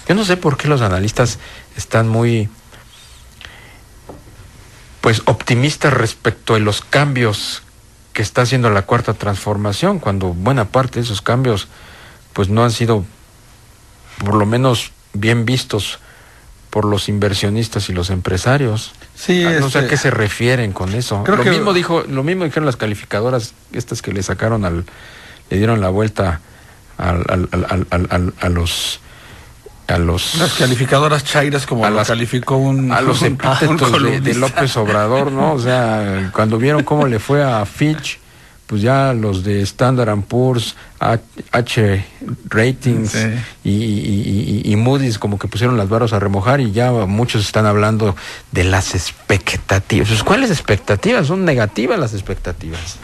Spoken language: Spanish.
Yo no sé por qué los analistas están muy, pues, optimistas respecto a los cambios que está haciendo la Cuarta Transformación, cuando buena parte de esos cambios, pues, no han sido, por lo menos, bien vistos por los inversionistas y los empresarios. Sí, no sé a qué se refieren con eso. Lo mismo dijeron las calificadoras estas que le dieron la vuelta a los las calificadoras chairas, como lo calificó a los epítetos de López Obrador, ¿no? O sea, cuando vieron cómo le fue a Fitch, pues ya los de Standard & Poor's, H Ratings, sí, y Moody's como que pusieron las varas a remojar, y ya muchos están hablando de las expectativas. Pues, ¿cuáles expectativas? Son negativas las expectativas.